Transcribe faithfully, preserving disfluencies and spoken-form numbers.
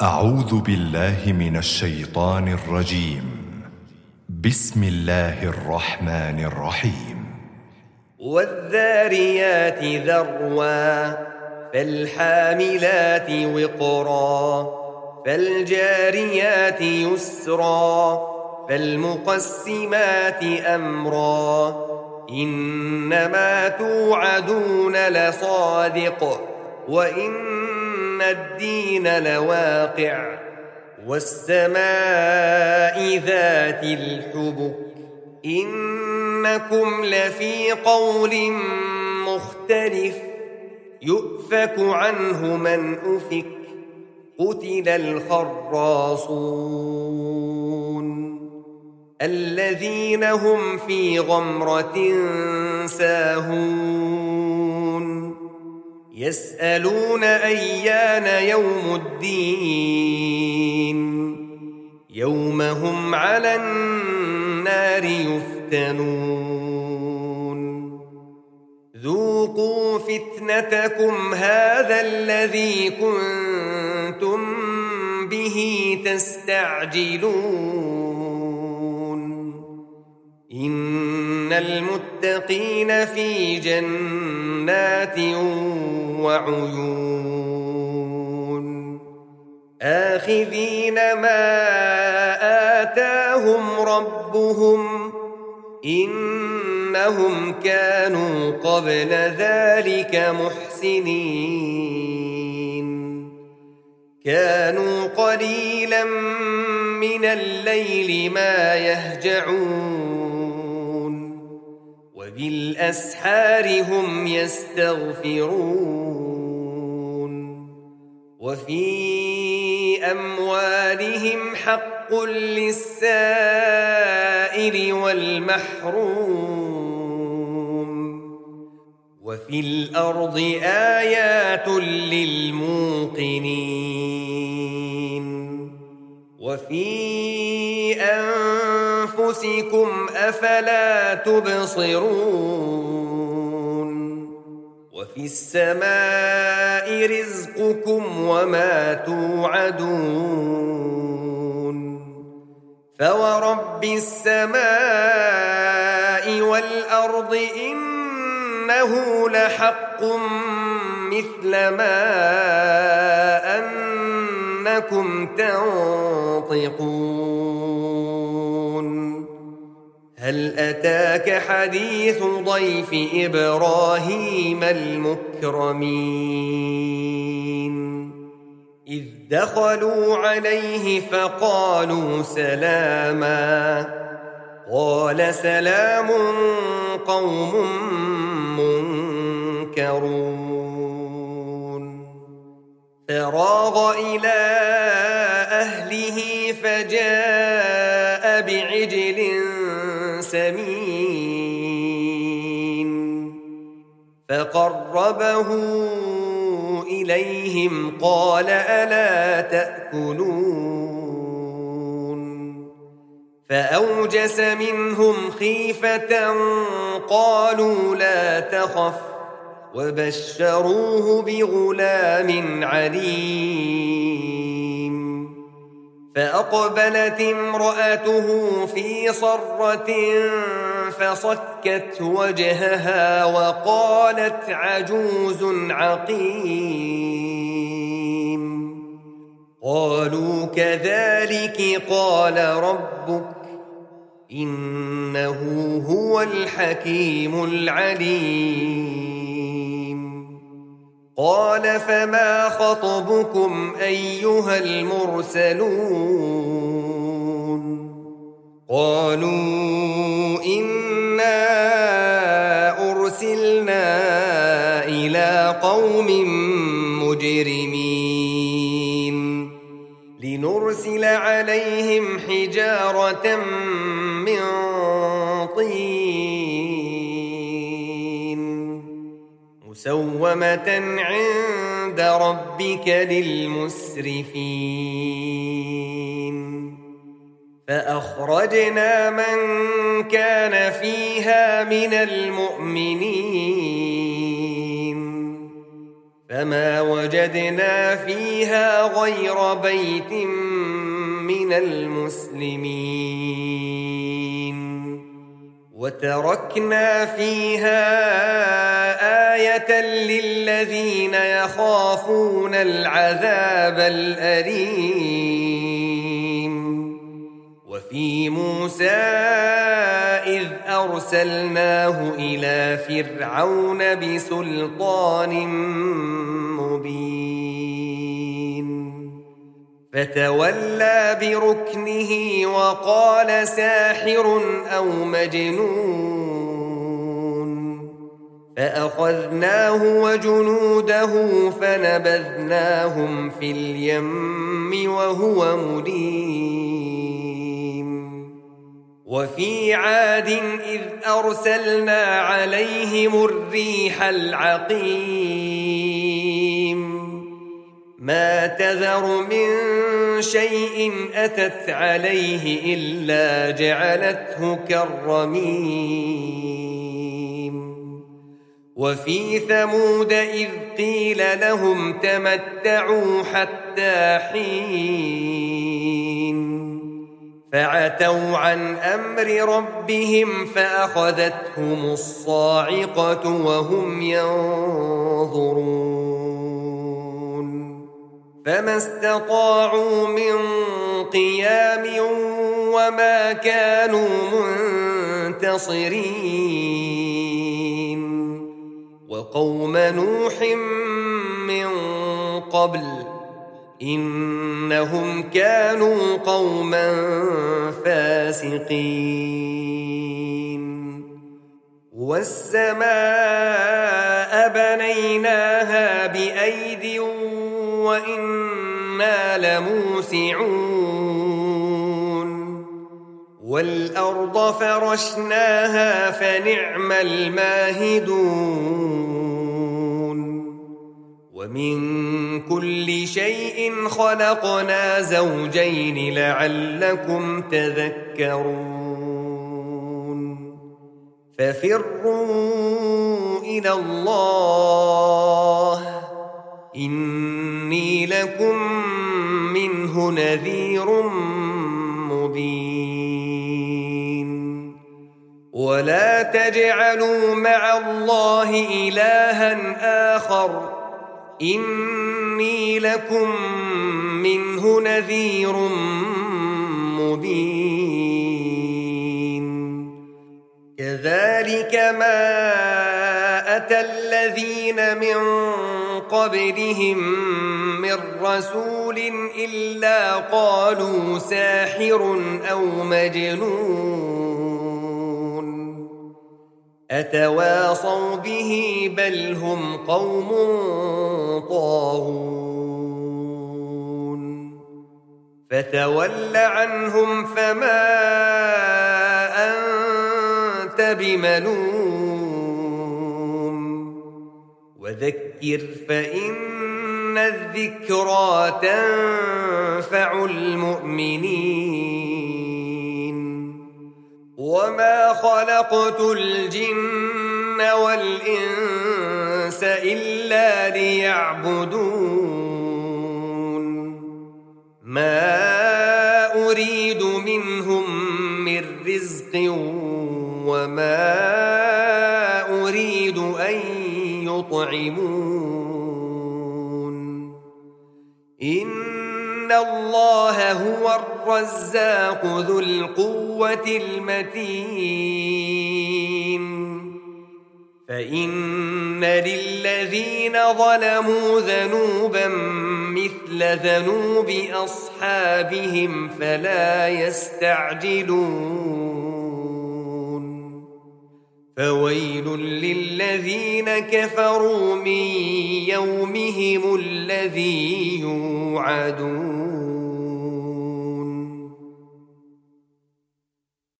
أعوذ بالله من الشيطان الرجيم. بسم الله الرحمن الرحيم. والذاريات ذروا فالحاملات وقرا فالجاريات يسرا فالمقسمات أمرا إنما توعدون لصادق وإن الدين لواقع والسماء ذات الحبك إنكم لفي قول مختلف يؤفك عنه من أفك قتل الخراصون الذين هم في غمرة ساهون يسألون أيان يوم الدين يوم هم على النار يفتنون ذوقوا فتنتكم هذا الذي كنتم به تستعجلون إن المتقين في جنات وعيون آخذين ما آتاهم ربهم إنهم كانوا قبل ذلك محسنين كانوا قليلا من الليل ما يهجعون وبالأسحار هم يستغفرون وفي أموالهم حق للسائل والمحروم وفي الأرض آيات للموقنين وفي أنفسكم أفلا تبصرون وفي السماء رزقكم وما توعدون فورب السماء والأرض إنه لحق مثل ما أنكم تنطقون هل أتاك حديث ضيف إبراهيم المكرمين إذ دخلوا عليه فقالوا سلاما قال سلام قوم منكرون فراغ إلى أهله فجاء بعجل سمين فقربه إليهم قال ألا تأكلون فأوجس منهم خيفة قالوا لا تخف وبشروه بغلام عليم فأقبلت امرأته في صرة فصكت وجهها وقالت عجوز عقيم قالوا كذلك قال ربك إنه هو الحكيم العليم قال فما خطبكم أيها المرسلون قالوا إنا أرسلنا إلى قوم مجرمين لنرسل عليهم حجارة من طين مسومة عند ربك للمسرفين فأخرجنا من كان فيها من المؤمنين فما وجدنا فيها غير بيت من المسلمين وتركنا فيها آية للذين يخافون العذاب الأليم وفي موسى إذ أرسلناه إلى فرعون بسلطان مبين فتولى بركنه وقال ساحر أو مجنون فأخذناه وجنوده فنبذناهم في اليم وهو مليم وفي عاد إذ أرسلنا عليهم الريح العقيم ما تذر من شيء أتت عليه إلا جعلته كالرميم وفي ثمود إذ قيل لهم تمتعوا حتى حين فعتوا عن أمر ربهم فأخذتهم الصاعقة وهم ينظرون فما استطاعوا من قيام وما كانوا منتصرين وقوم نوح من قبل إنهم كانوا قوما فاسقين والسماء بنيناها بأيد وإنا لموسعون والأرض فرشناها فنعم الماهدون ومن كل شيء خلقنا زوجين لعلكم تذكرون ففروا إلى الله إني لكم منه نذير مبين ولا تجعلوا مع الله إلها آخر إني لكم منه نذير مبين كذلك ما أتى الذين من قبلهم من رسول إلا قالوا ساحر أو مجنون أتواصوا به بل هم قوم طاغون فتول عنهم فما أنت بملوم وذكر فإن الذكرى تنفع المؤمنين وما خلقت الجن والإنس إلا ليعبدون ما أريد منهم من رزق وما أريد أن يطعمون إن الله هو الرزاق ذو القوة المتين فإن للذين ظلموا ذنوبا مثل ذنوب أصحابهم فلا يستعجلون فويل للذين كفروا من يومهم الذي يوعدون